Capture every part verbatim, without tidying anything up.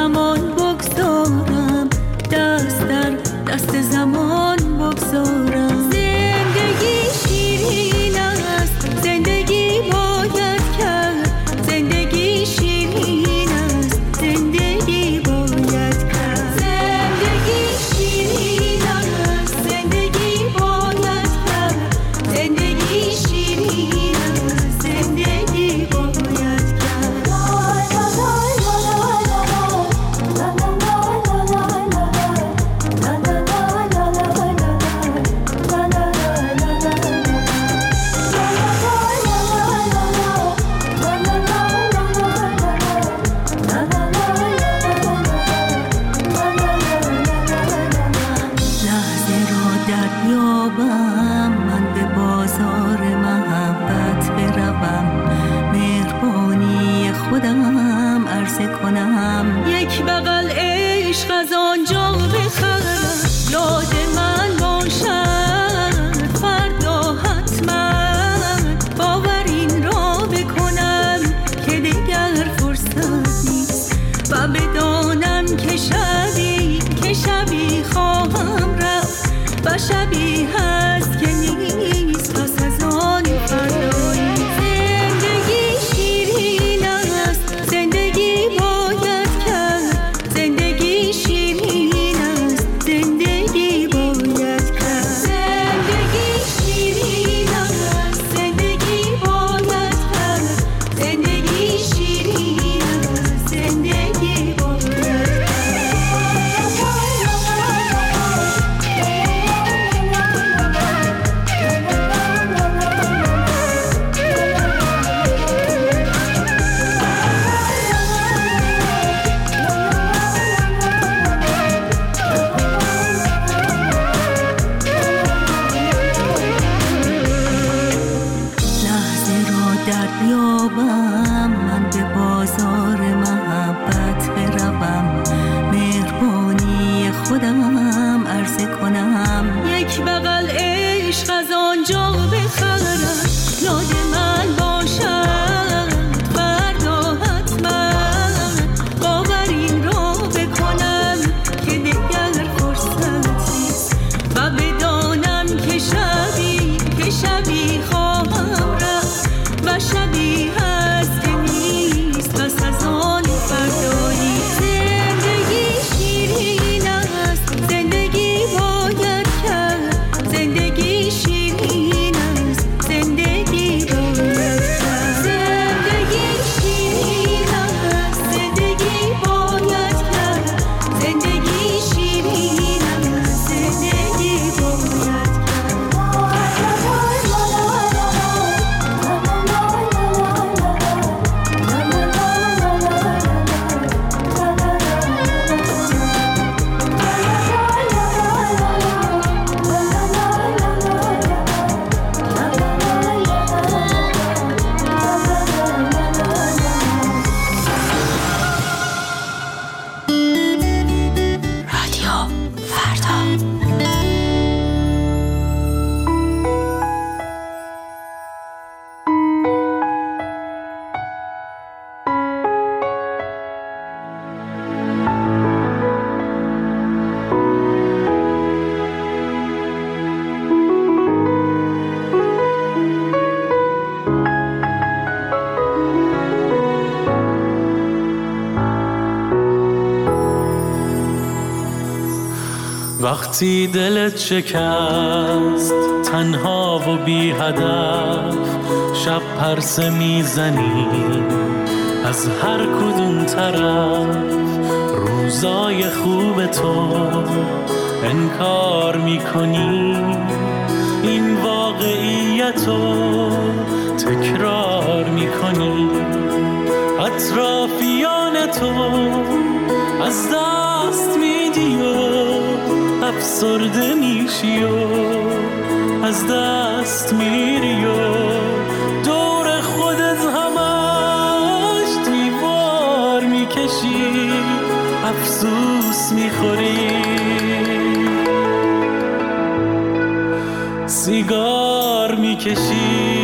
زمان بگذارم، دست در دست زمان بگذارم. زندگی شیرین است، زندگی باید کرد، زندگی شیرین است، زندگی باید کرد. زندگی شیرین است، زندگی باید کرد، زندگی شیرین است، زندگی باید کرد. لحظه را دریابم، من به بازار محبت بروم، مهربانی خودم عرضه کنم. یک بغل عشق از آنجا بخرم، یاد من باشد فردا حتما، باور این را بکنم که دیگر فرصت نیست و بدانم که شبی که شبی خواهم رفت و شبی هست که نیست پس از آن فردایی. زندگی شیرین است، زندگی باید کرد، زندگی شیرین است، زندگی باید کرد. زندگی شیرین است، زندگی باید کرد، زندگی شیرین است، زندگی باید کرد. لحظه را دریابم، من به بازار محبت بروم، مهربانی خودم عرضه کنم. یک بغل عشق از آنجا بخرم، یاد من باشد فردا حتما، باور این را بکنم که دیگر فرصت نیست و بدانم که شبی که شبی خواهم رفت و شبی هست که نیست پس از آن فردایی. زندگی شیرین است، زندگی باید کرد، زندگی شیرین است، زندگی باید کرد. زندگی شیرین است، زندگی باید کرد، زندگی شیرین است، زندگی باید کرد. وقتی دلت شکست، تنها و بی هدف، شب پرسه میزنی از هر کدوم طرف، روزای خوب تو انکار میکنی، این واقعیتو تکرار میکنی، اطرافیان تو از دست میدی و افسرده میشی و از دست میری و دور خودت همش دیوار میکشی، افسوس میخوری، سیگار میکشی.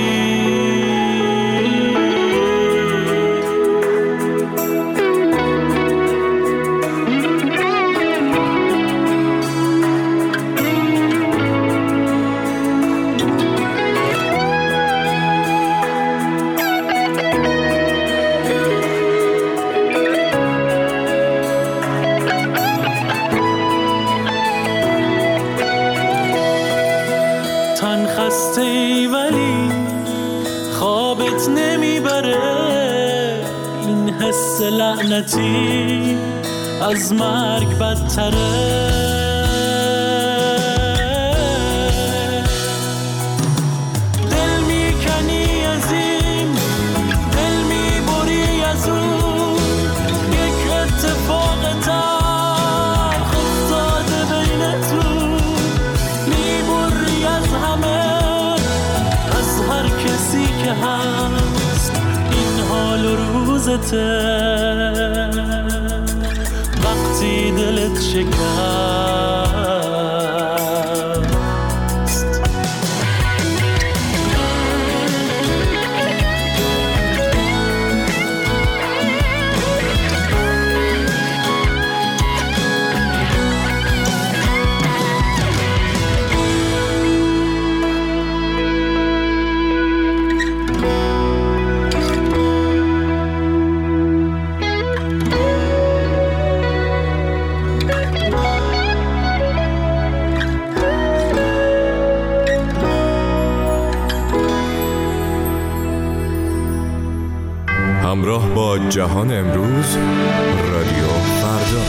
هستی ولی خوابت نمیبره. این حس لعنتی از مرگ بدتره. دل میکنی از این، دل میبری از اون، یک اتفاق تلخ افتاده بینتون. میبری از همه، از هر کسی که هست. این حال و روزته وقتی دلت شکست. همراه با جهان امروز، رادیو فردا.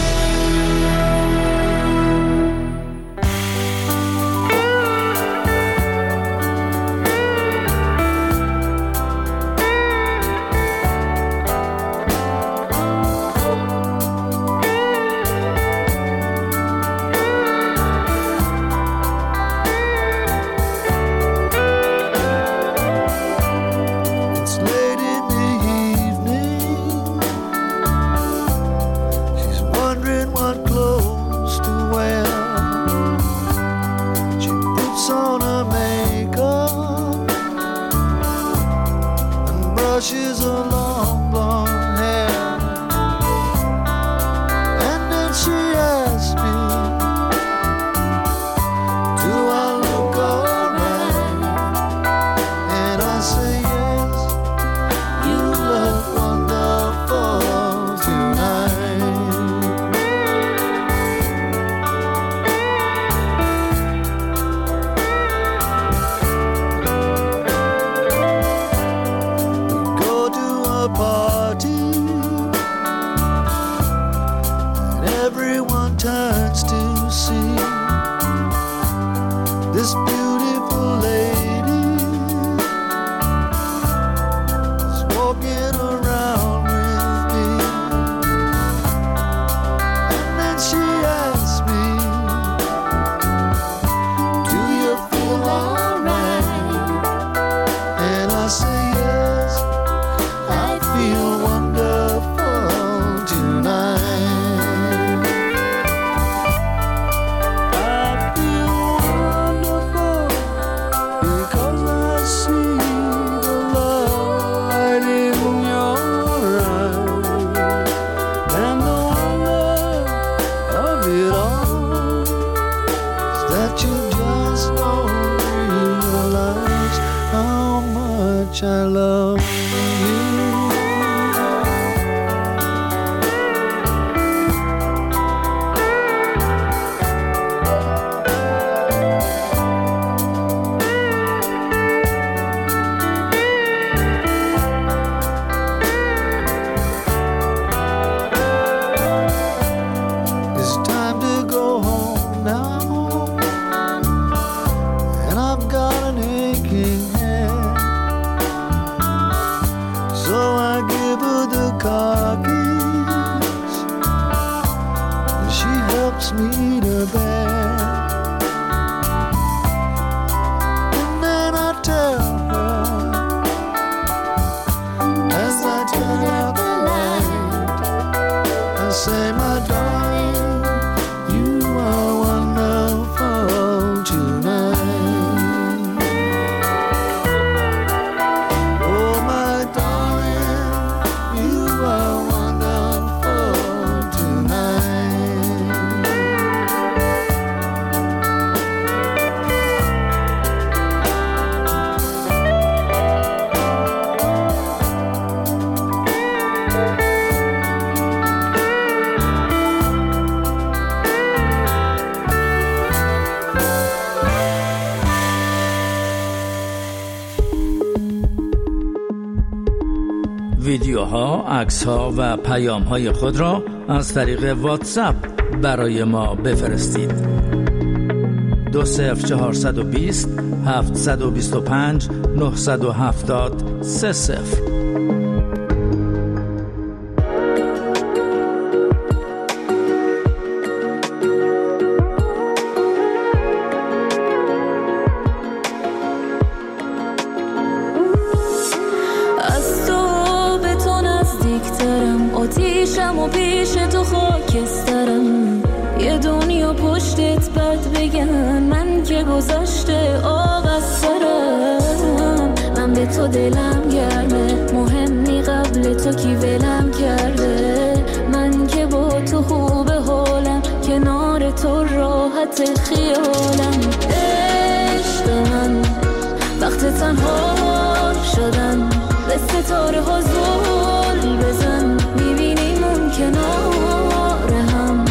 I love you. It's time to go home now, and I've got an aching head. So I give her the car keys, and she helps me to bed. And then I tell her, as I turn out the light, I say, my darling, you are wonderful tonight. ها، عکس ها و پیام های خود را از طریق واتساپ برای ما بفرستید. دو صفر چهارصد و بیست هفتصد و بیست و پنج نهصد و هفتاد سه صفر. آتیشم و پیش تو خاکسترم، یه دنیا پشتت بد بگن من که گذشته آب از سرم. من به تو دلم گرمه، مهمی قبل تو کی ولم کرده. من که با تو خوب حالم، کنار تو راحت خیالم. عشق من وقت تنها شدن، به ستاره ها زل بزن، میبینیم اون کنار هم.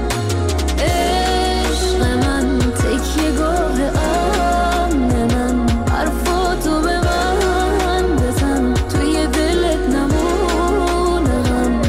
عشق من تکیه گاه امن من، حرفاتو به من بزن، توی دلت نمونه غم.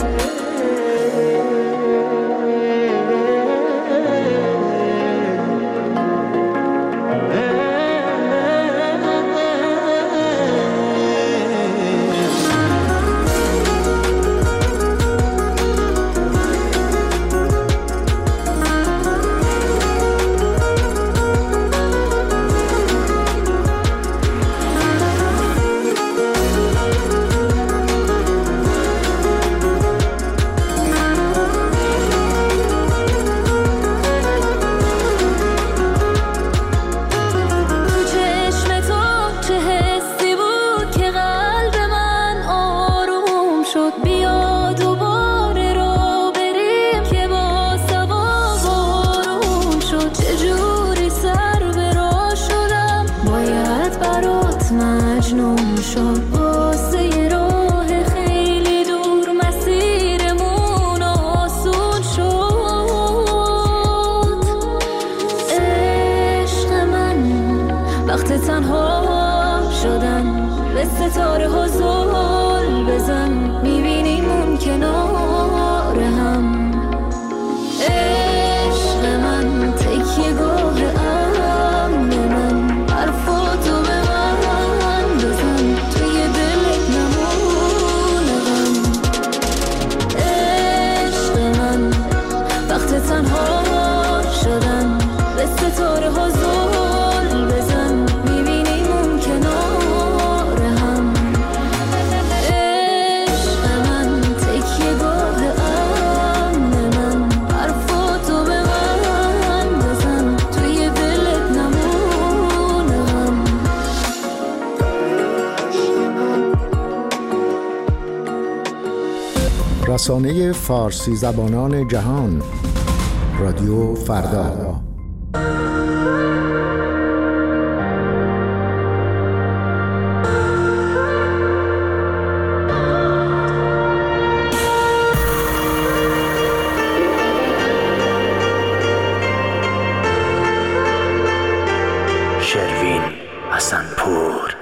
رسانه فارسی زبانان جهان، رادیو فردا. شروین حسنپور.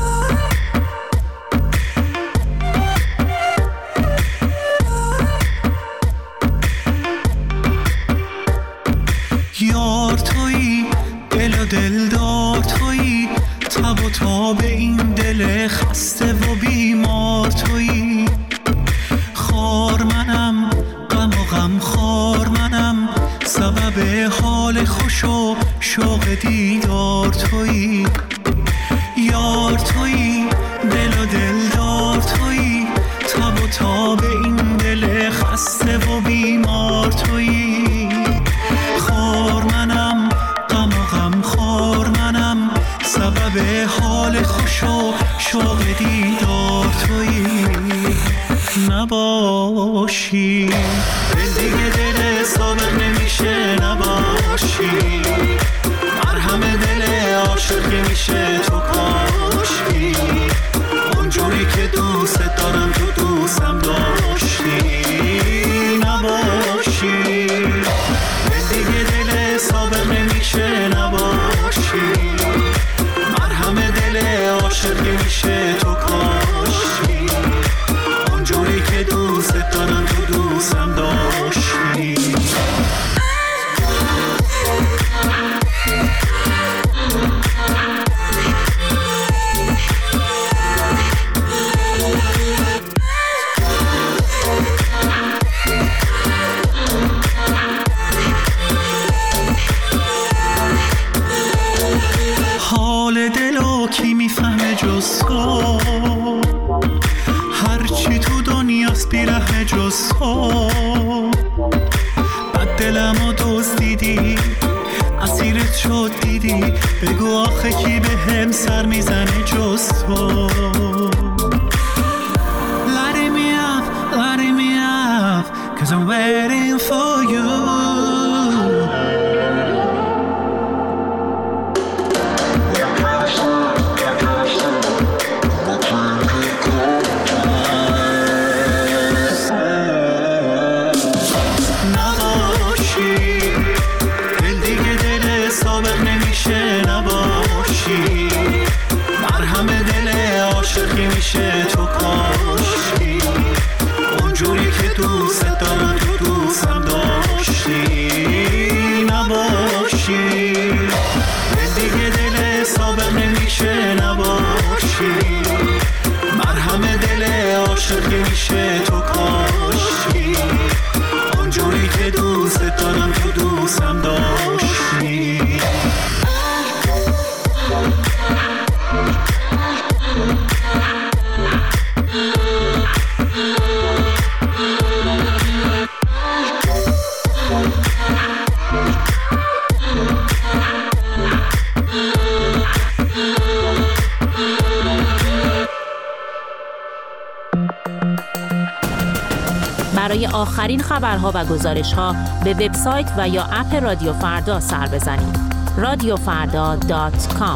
یار تویی، دل و دلدار تویی، تب و تاب این دل خسته و بیمار تویی. خار منم، غم و غم خار منم، سبب حال خوش و شوق دیدار تویی. یار تویی، دل و دلدار تویی، تب و تاب این دل خسته و بیمار تویی. خار منم، غم و غم خار منم، سبب حال خوش و شوق دیدار تویی. نباشی دل دیگه دل سابق نمیشه، نباشی مرهم دل عاشق میشه تو کاشی. اونجوری که دوست دارم تو دوستم داشتی. نباشی دل دیگه دل سابق نمیشه، نباشی مرهم دل عاشق میشه تو کاشی. دلمو دزدیدی، اسیرت شد دیدی، بگو آخه کی به هم سر میزنه جز تو. Lighting me up, lighting me up, cause I'm waiting for you. میشه تو کاشی اونجوری که دوست دارم تو دوستم داشتی نباشی، دیگه دل سابق نمیشه نباشی، مرهم دل عاشقی میشه تو کاشی اونجوری که دوست دارم تو دوستم داشتی. برای آخرین خبرها و گزارش‌ها به وبسایت و یا اپ رادیو فردا سر بزنید. رادیو فردا دات کام.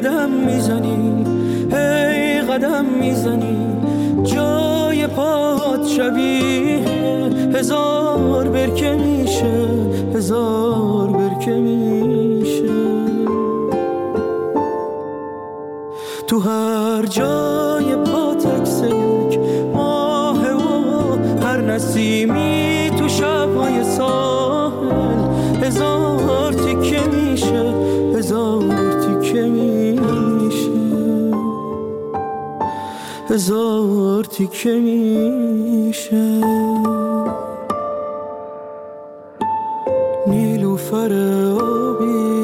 قدم میزنی، هی قدم میزنی، جای پات شبیه هزار برکه میشه، هزار برکه میشه. تو هر جای پات عکس یک ماه و هر نسیمی تو شب‌های ساحل هزار تیکه میشه، هزار تیکه میشه، هزار تیکه میشه. نیلوفر آبی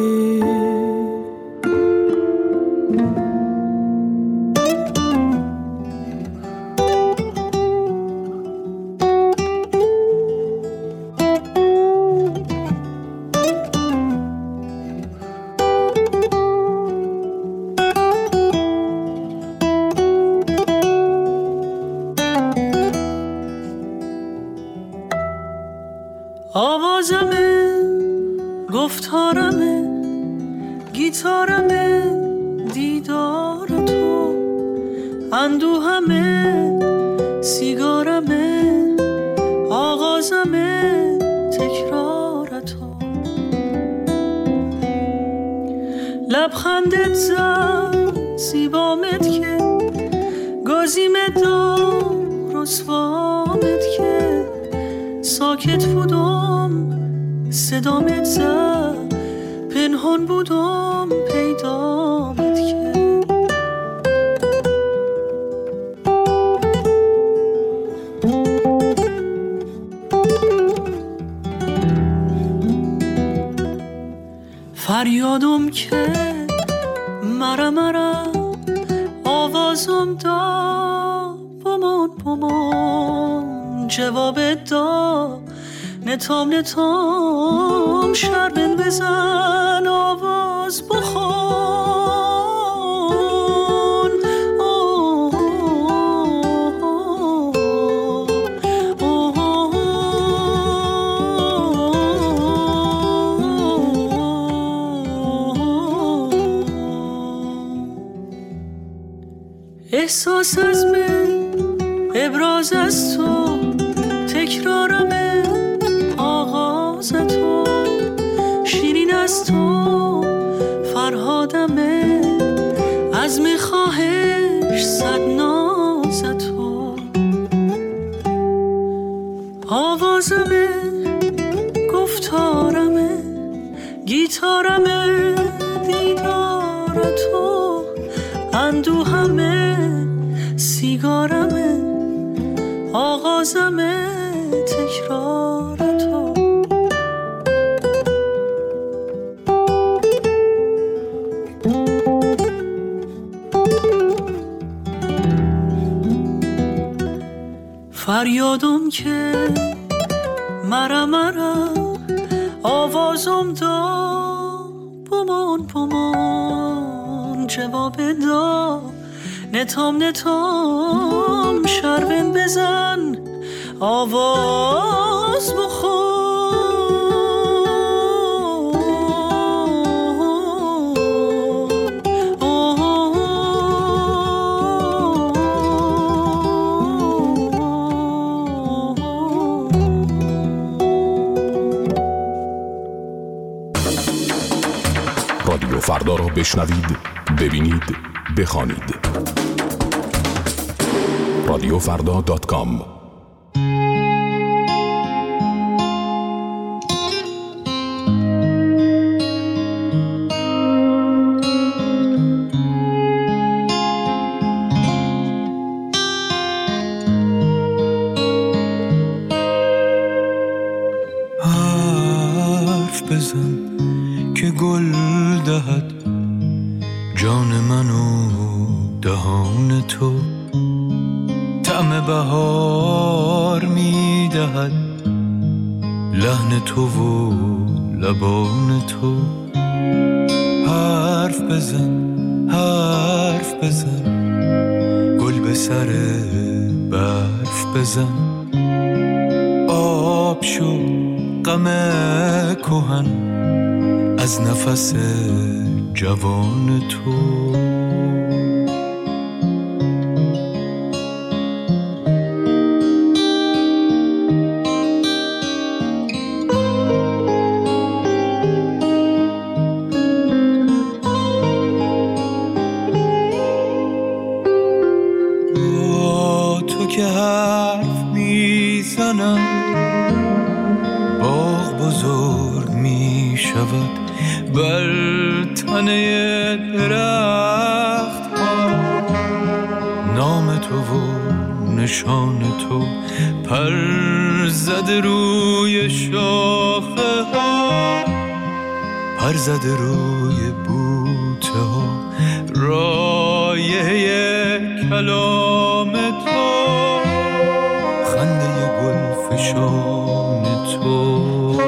آوازمه، گفتارمه، گیتارمه، دیدار تو، اندوهمه، سیگارمه، آغازمه، تکرار تو. لبخندت زد زیبامت که گازیمت دار رسوامت که ساکت بودم صدامت زد، پنهان بودم پیدامت که. فریادم که مرا مرا آوازم دا بمان بمان، جواب دا نتام نتام، شربن بزن آواز بخون. اوه اوه اوه احساس از من، ابراز از تو، تکرارمه، آغاز تو، شیرین از تو، فرهادمه، عزم خواهش صد ناز تو. آوازمه، گفتارمه، گیتارمه، دیدار تو، اندوهمه، سیگارمه، آغازمه، تکرار تو. فریادم که مرا مرا آوازم دا بمان بمان، جواب دا نتام نتام، شربن بزن آواز بخون. رادیو فردا را بشنوید، ببینید، بخوانید. رادیو فردا دات کام. حرف بزن که گل دهد جان منو دهان تو، طعم بهار میدهد لحن تو و لبان تو. حرف بزن حرف بزن، گل به سر برف بزن، آب شو غم کهن از نفس جوان تو. با تو که حرف میزنم باغ بزرگ میشود بر تنه درخت ها، نام تو و نشان تو پر زده روی شاخه ها، پر زده روی بوته ها، رایه کلام تو، خنده گل فشان تو.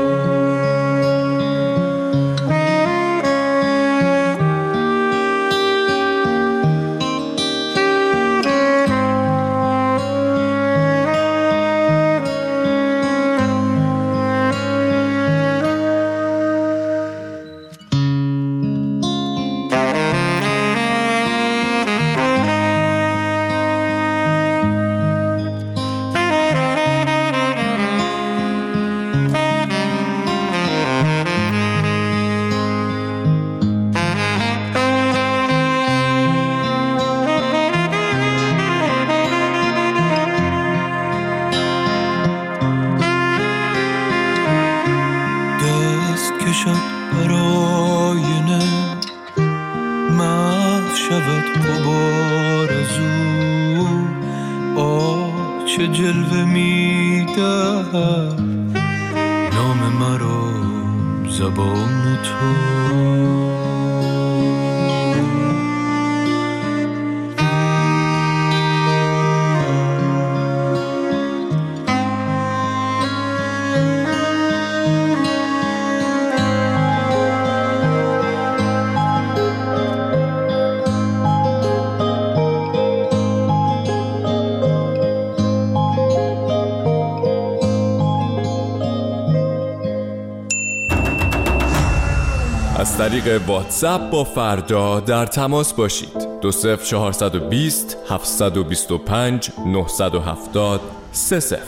از طریق واتساپ با فردا در تماس باشید. دو صفر چهارصد و بیست هفتصد و بیست و پنج نهصد و هفتاد سه صفر.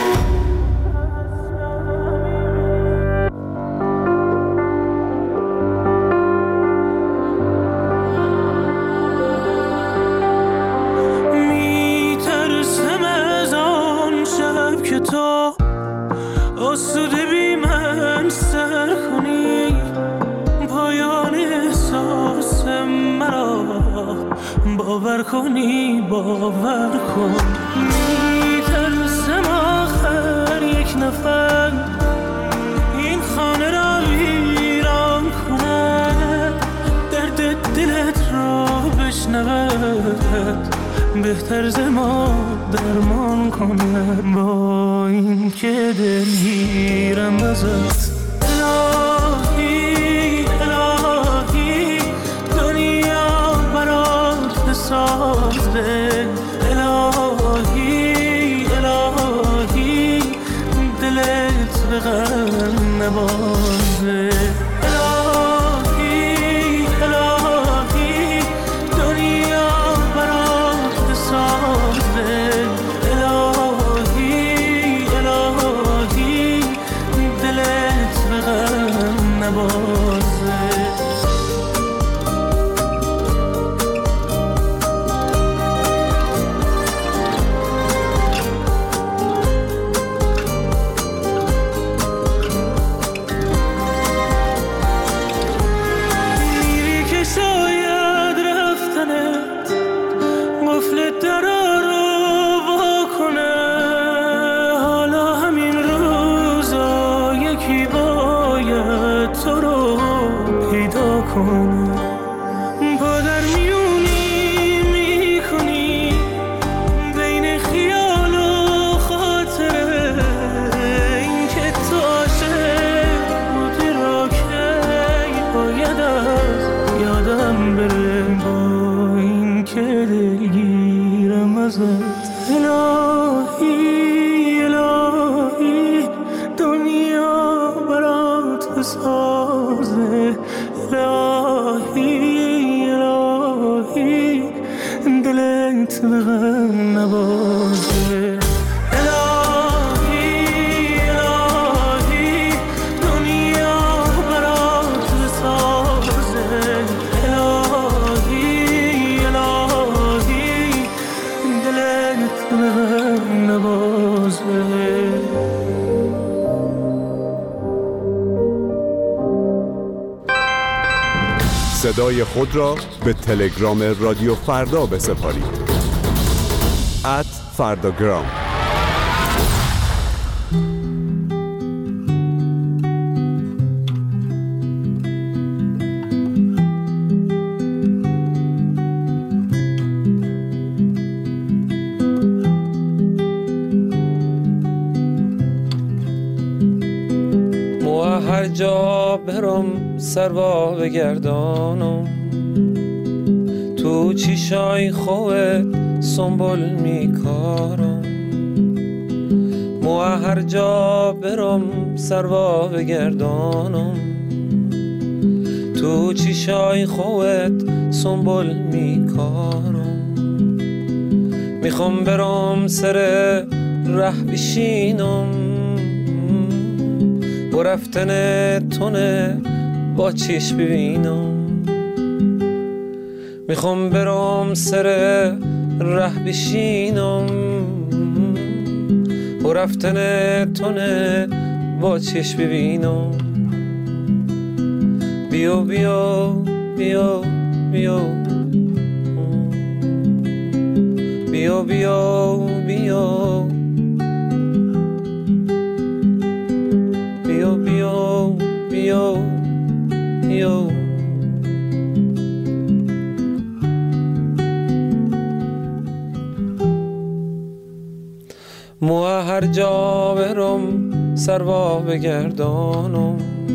میترسم از آن شب که تو آسوده بی من سر کنی، پایان احساس مرا باور کنی، باور کن. میترسم آخر یک نفر این خانه را ویران کند، درد دلت را بشنود، بهتر ز ما درمان کند. با این که دلگیرم ازت الهی الهی، دنیا برات بسازه، الهی الهی، دلت به غم نبازه، الهی الهی، دنیا برات بسازه، الهی الهی، دلت به غم نبازه. میری که شاید رفتنت قفل درا رو وا کنه، حالا همین روزا یکی باید تو رو پیدا کنه. با در میونی میکنی بین خیال و خاطره، این که تو عاشق بودی را که باید از یادم بره. با این که دلگیرم ازت الهی الهی، دنیا برات بسازه، الهی دلت به غم نبازه. الهی الهی دنیا برات بسازه. الهی الهی دلت به غم نبازه. صدای خود را به تلگرام رادیو فردا بسپارید. ات فرداگرام. مو هر جا برم سروا بگردانم، تو چیشای خوت سنبول میکارم. مو هر جا برم سروا بگردانم، تو چیشای خوت سنبول میکارم. میخوام برم سر ره بشینم، و رفتن تونه با چشم ببینم. میخوام برم سر ره بشینم، و رفتن تونه با چشم ببینم. بیا بیا بیا بیا بیا بیا بیا بیا بیا بیا بیا. مو هر جا برم سروا بگردانم،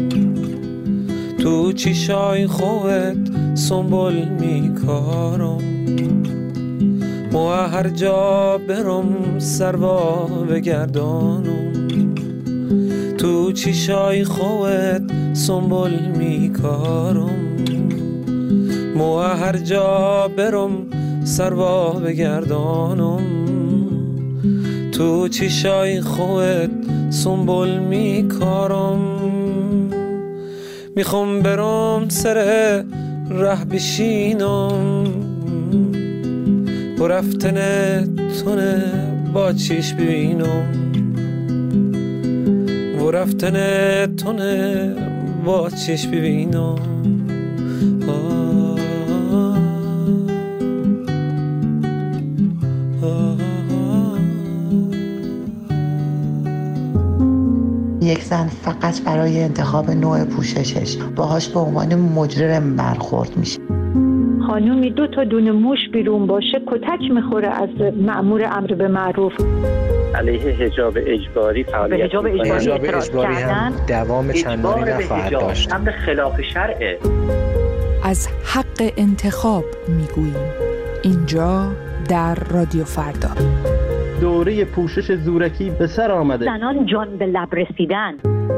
تو چیشای خوت سنبول میکارم. مو هر جا برم سروا بگردانم، تو چیشای خوت سنبول میکارم. مو هر جا برم سروا بگردانم، تو چیشای خوت سنبول میکارم. میخوام برم سر ره بشینم، و رفتن تونه با چیش ببینم. و رفتن تونه با چشم ببینم. یک زن فقط برای انتخاب نوع پوششش باهاش به عنوان مجرم برخورد میشه. خانومی دو تا دونه موش بیرون باشه کتک میخوره از مأمور امر به معروف. علیه حجاب اجباری فعالیت به حجاب اجباری اعتراض کردن، دوام چندانی نخواهد داشت. امر خلاف شرعه. از حق انتخاب میگوییم اینجا در رادیو فردا. دوره پوشش زورکی به سر آمده. زنان جان به لب رسیدن.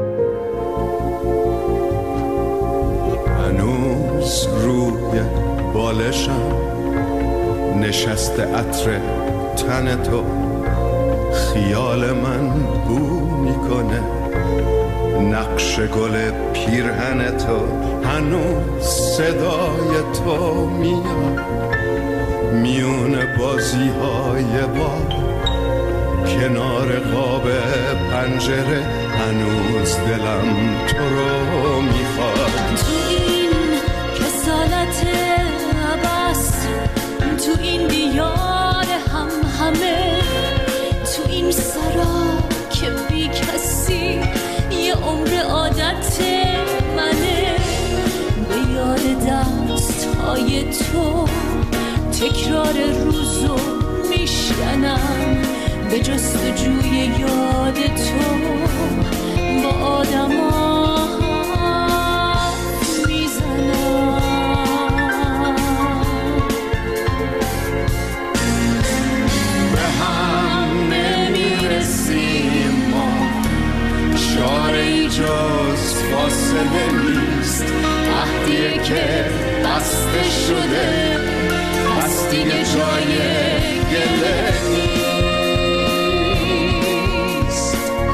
هنوز روی بالشم نشسته عطر تن تو، خیال من بو میکنه نقش گل پیرهن تو. هنوز صدای تو میاد میون بازی های با کنار قاب پنجره. هنوز دلم تو رو میخواد. تو این کسالت عباس، تو این دیار هم همه، تو این سرا که بی کسی یه عمر عادت منه. به یاد دست های تو تکرار روزو میشکنم، به جستجوی یاد تو با آدم ها میزنم. به هم نمیرسیم ما، چاره‌ای جز فاصله نیست. عهدی که بسته شده هست دیگه جای گله نیست.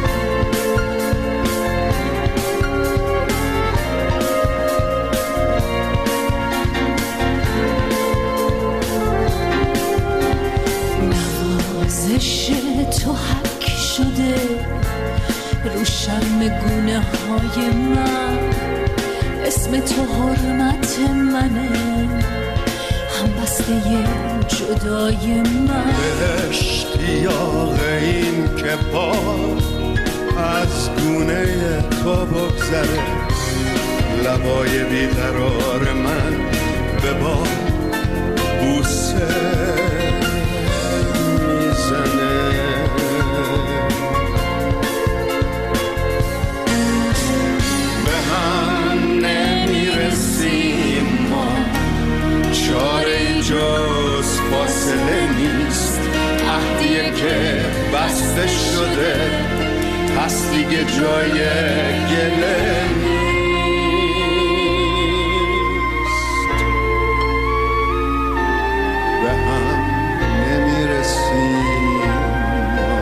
نوازش تو حک شده رو شرم گونه های من، اسم تو حرمت منه، هم بسته جدای من. به اشتیاق این که با از گونه تو بگذره، لبای بیقرار من به با بوسه میزنه. به هم نمیرسیم ما، چاره جز فاصله نیست. عهدیه که بسته شده، پس دیگه جای گله نیست. به هم نمیرسیم ما،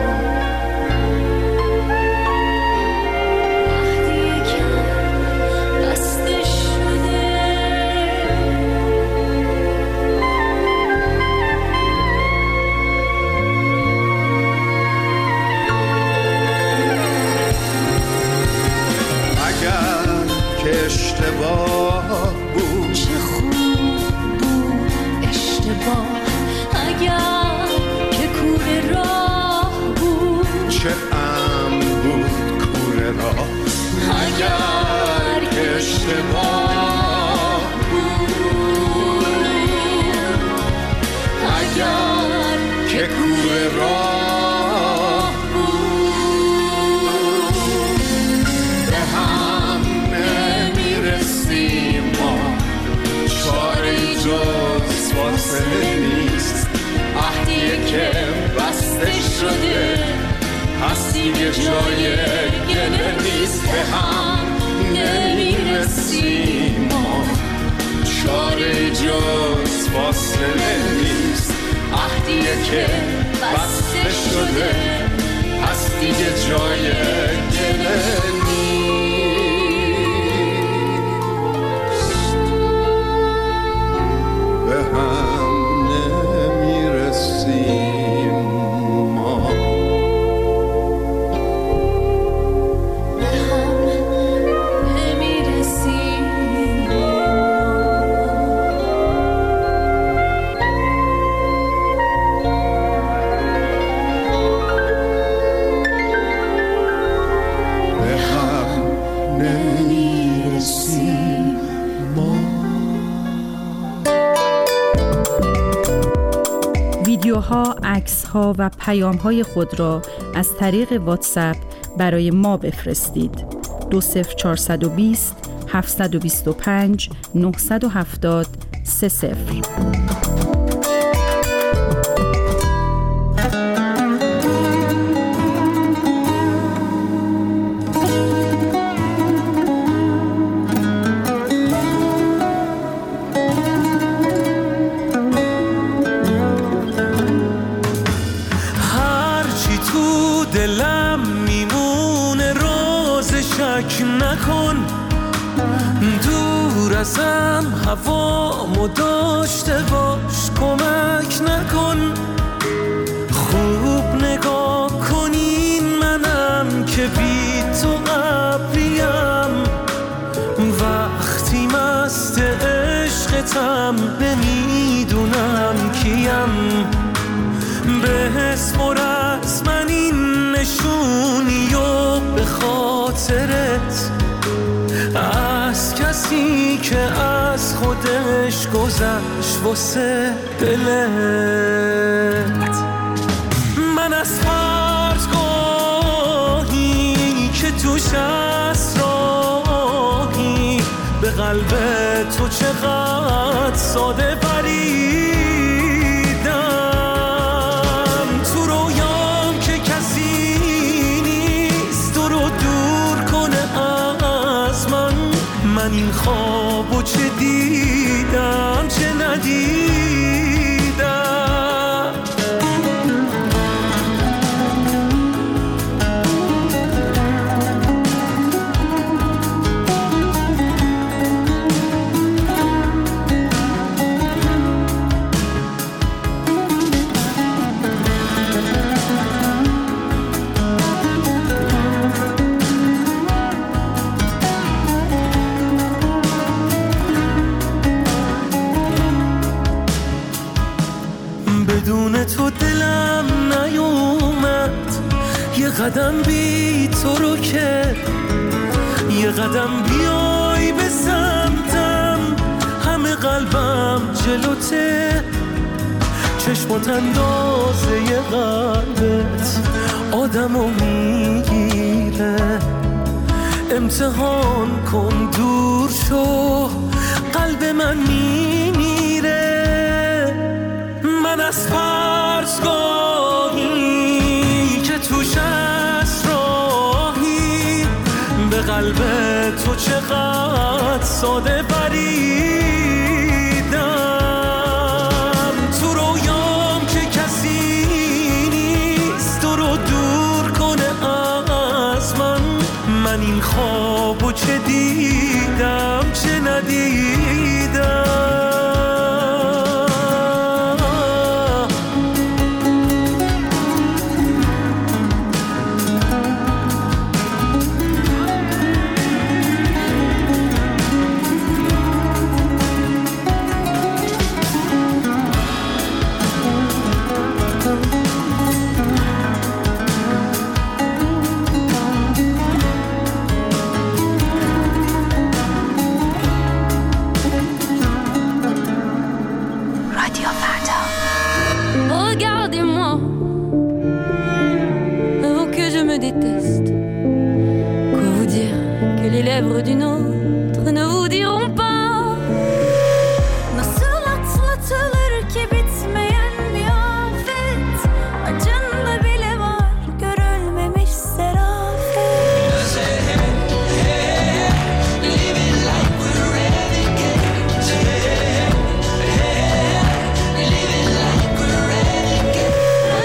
عهدیه که بسته شده. اگر که اشتباه بود، چه خوب بود اشتباه. اگر که کوره راه بود، چه ام بود کوره راه. اگر که اشتباه بود، اگر که کوره راه بود، به هم نمیرسیم ما، چاره جز فاصله نیست. عهدیه که بسته شده، پس دیگه جای گله نیست. به هم نمیرسیم ما، چاره جز فاصله نیست. عهدیه که بسته شده، پس دیگه جای گله نیست. به هم نمیرسیم ما، به هم نمیرسیم. به هم نمیرسیم ما. ویدیوها، عکس‌ها و پیام‌های خود را از طریق واتساپ برای ما بفرستید. دو صفر چهارصد و بیست هفتصد و بیست و پنج نهصد و هفتاد سه صفر. هرچی تو دلم میمونه روز شک نکن، دور ازم هوامو داشته باش کمک نکن. خوب نگاه کنین منم که بی تو ابریم، وقتی مست عشقتم نمیدونم کیم. بسپر از من این نشونی و به خاطرت، از کسی که از خودش گذشت واسه دلت. من از پرتگاهی که توش اسراحی، به قلب تو چقدر ساده پریدم. تو رویام که کسی نیست تو رو دور کنه از من. من این خوابو چه دیدم چه ندیدم. قدم بی تو رو که یه قدم بیای به سمتم، همه قلبم جلوته، چشمات اندازه ی قلبت آدمو میگیره. امتحان کن دور شو، قلب من میمیره. من از فرسگاهی که توش از راهی به قلب تو چقدر ساده بریدم. تو رویام که کسی نیست تو رو دور کنه از من، من این خوابو چه دیدم چه ندیدم. D'une autre ne vous diront pas. Nasıl atlatılır ki bitmeyen bir afet, acında bile var görülmemiş serafet. Living like we're renegades. Living like we're renegades.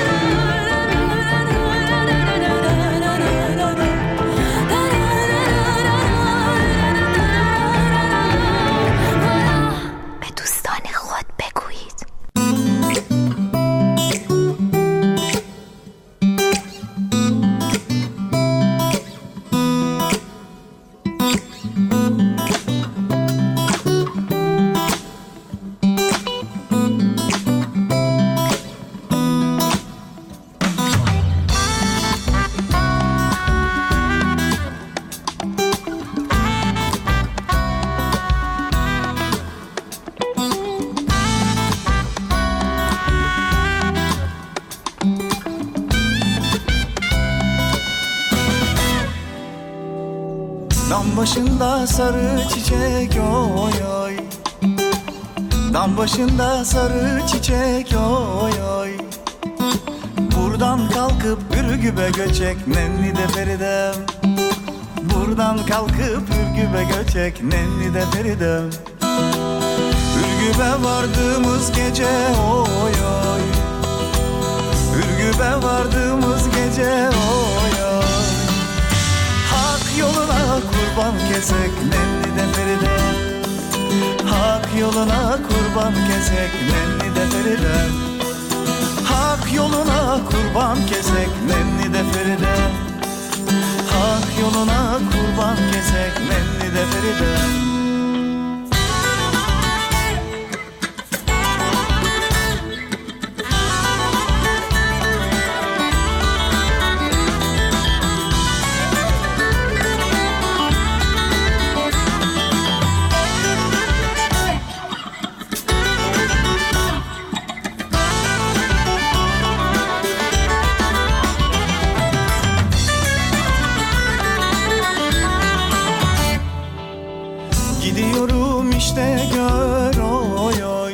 Dam başında sarı çiçek oy oy, dam başında sarı çiçek oy oy. Buradan kalkıp Ürgüp'e göçek nenni de Feridem. Buradan kalkıp Ürgüp'e göçek nenni de Feridem. Ürgüp'e vardığımız gece oy oy, Ürgüp'e vardığımız gece oy oy. Hak yoluna kurban kesek nenni de Feridem. Hak yoluna kurban kesek nenni de Feridem. Hak yoluna kurban kesek nenni de Feridem. Hak yoluna kurban kesek nenni de Feridem. Gidiyorum işte gör oy oy,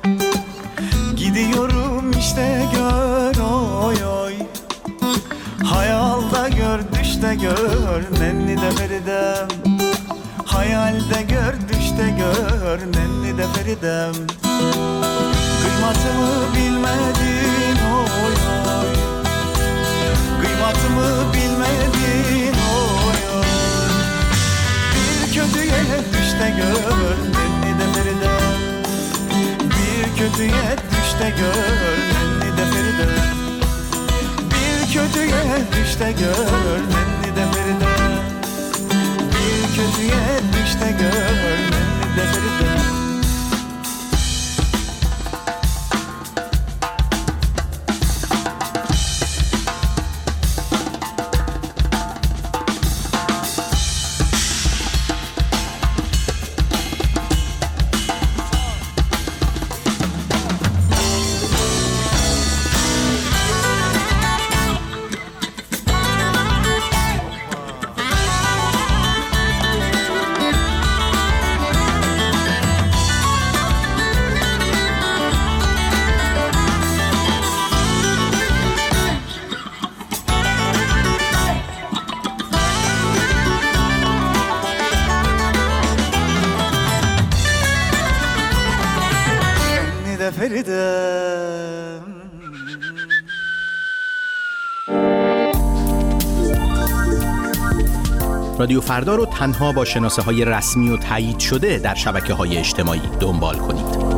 gidiyorum işte gör oy oy. Hayalda gör düşte gör nenni de Feridem. Hayalde gör düşte gör nenni de Feridem. Kıymatımı bilmedin oy oy, kıymatımı bilmedin oy oy. Bir kötüye düşte gör nenni de Feridem. Bir kötüye düşte gör nenni de Feridem. Bir kötüye düşte gör nenni de Feridem. Bir kötüye düşte gör nenni de Feridem. فریدم. رادیو فردا رو تنها با شناسه های رسمی و تایید شده در شبکه های اجتماعی دنبال کنید.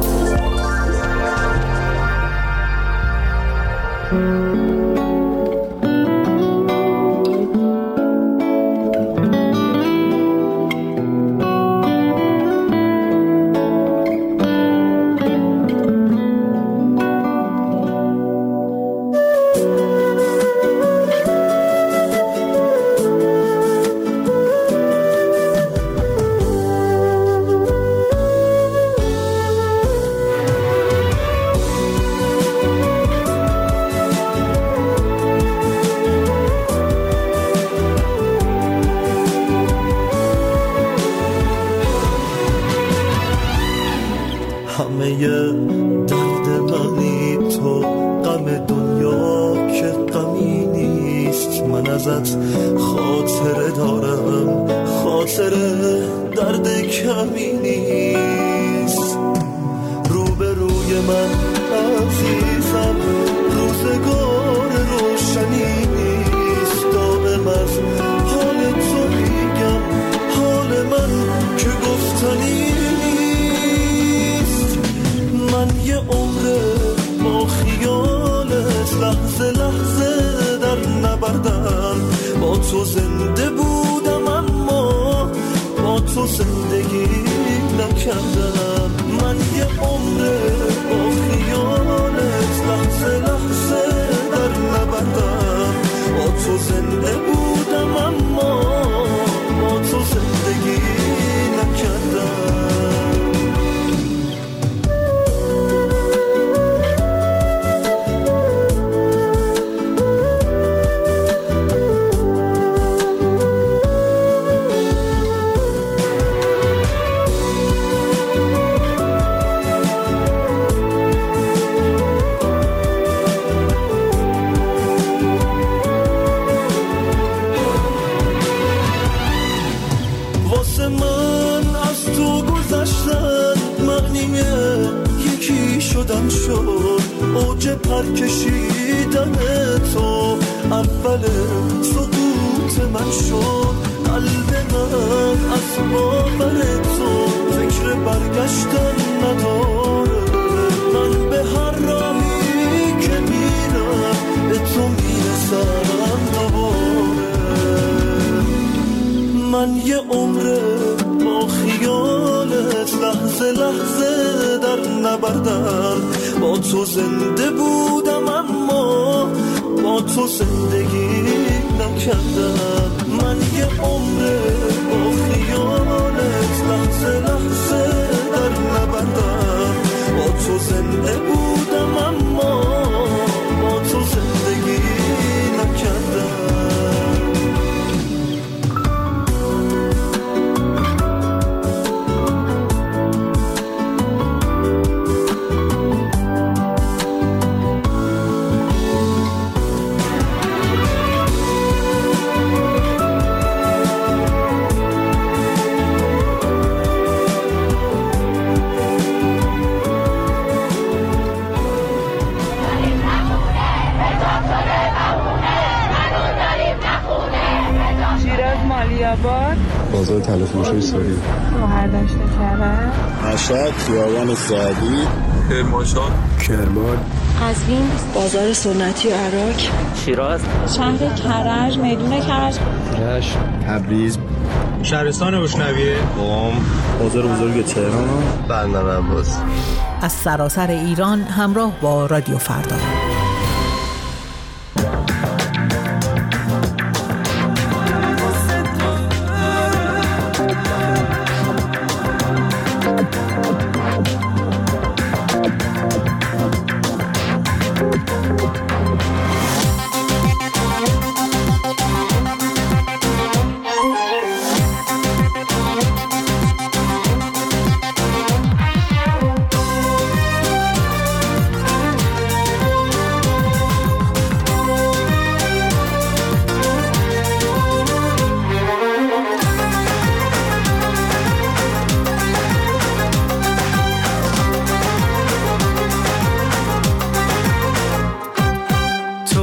بازار طلا فروشی سوری، مهردشت کرد، مشهد، خیابان سعدی، کرمانشاه، کرمان، قزوین، بازار سنتی و عراق، شیراز، شهر کرج، میدون کرج، رشت، تبریز، شهرستان بوشنویه، قم، بازار بزرگ تهران، بندر عباس. از سراسر ایران همراه با رادیو فردا.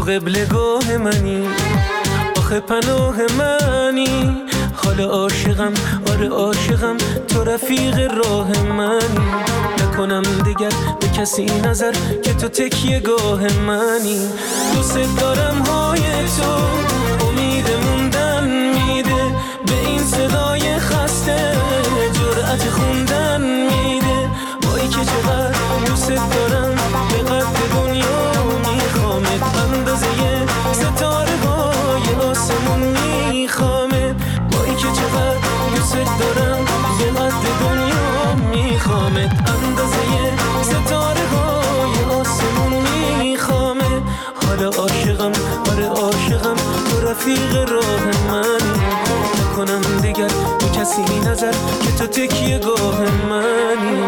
قبلگاه منی، آخه پناه منی، حال عاشقم، آره عاشقم، تو رفیق راه منی، نکنم دیگر به کسی نظر که تو تکیه گاه منی، دوست دارم های تو امید موندن میده، به این صدای خسته جرأت خوندن میده، وای که چقدر دوست دارم به قد دنیا میخوامت، اندازه ستاره های آسمون میخوامت، وای که چقدر دوست دارم به قد دنیا میخوامت، اندازه ستاره های آسمون میخوامت، حالا عاشقم، آره عاشقم، تو رفیق راه منی، نکنم دیگر به کسی نظر که تو تکیه گاه منی.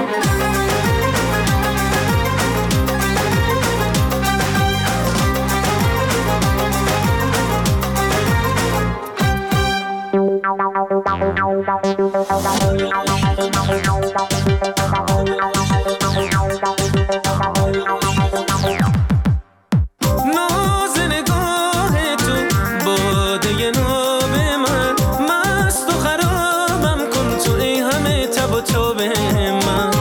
ناز نگاه تو باده ناب من، مست و خرابم کن تو ای همه تب و تاب من،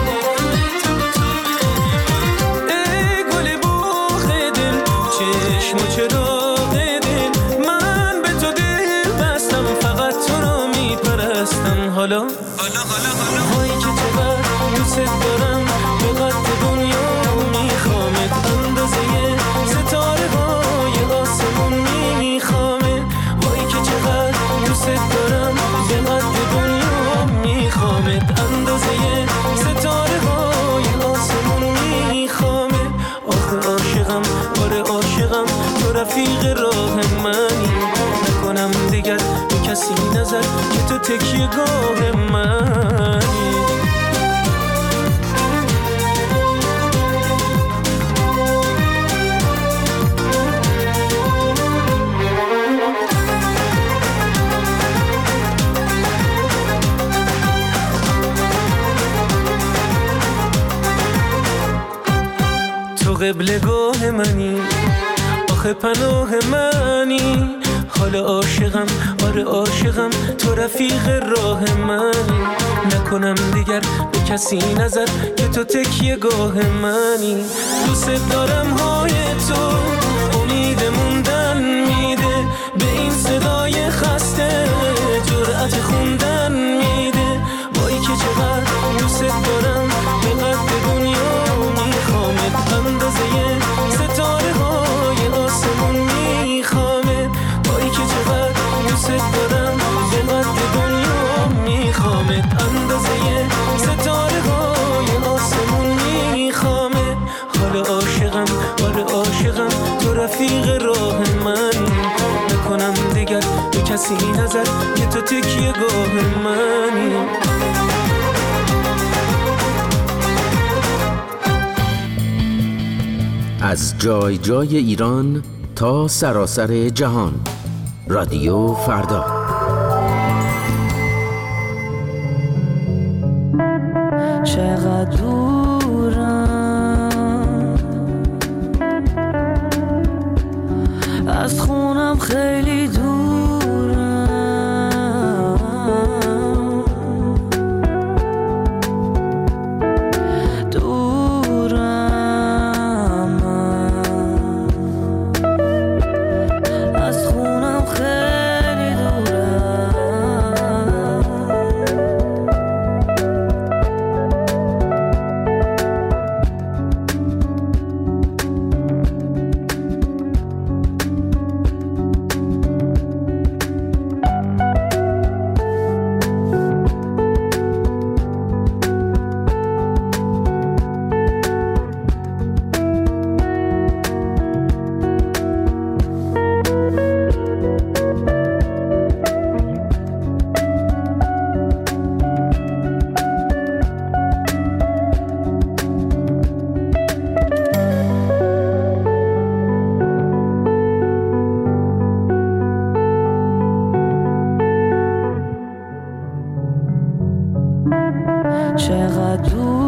ای گل بوخ دل، چشم و چراغ دل، من به تو دل بستم، فقط تو رو میپرستم، حالا هایی که چقدر دوست دارم به قد دنیا میخوامت، اندازه ستاره های آسمون میخوامت، هایی که چقدر دوست دارم به قد دنیا میخوامت، اندازه ستاره های آسمون میخوامت، آخه عاشقم، آره عاشقم، تو رفیق راه منی، نکنم دیگر به کسی نظر که تو تکیه گاه منی. تو قبلگاه منی، آخه پناه منی، حال عاشقم، آره عاشقم، تو رفیق راه منی، نکنم دیگر به کسی نظر که تو تکیه گاه منی، دوست دارم های تو امید موندن میده، به این صدای خسته جرأت خوندن میده، وای که چقدر دوست دارم به قد دنیا میخوامت، اندازه ستاره های آسمون میخوامت، وای که چقدر دوست دارم به قد دنیا میخوامت، اندازه ستاره های آسمون میخوامت، حالا عاشقم، آره عاشقم، تو رفیق راه منی، نکنم دیگر به کسی نظر که تو تکیه گاه منی. از جای جای ایران تا سراسر جهان، رادیو فردا. چقدر دورم از خونم، خیلی دورم، دورم از خونم، خیلی دورم، چقدر دور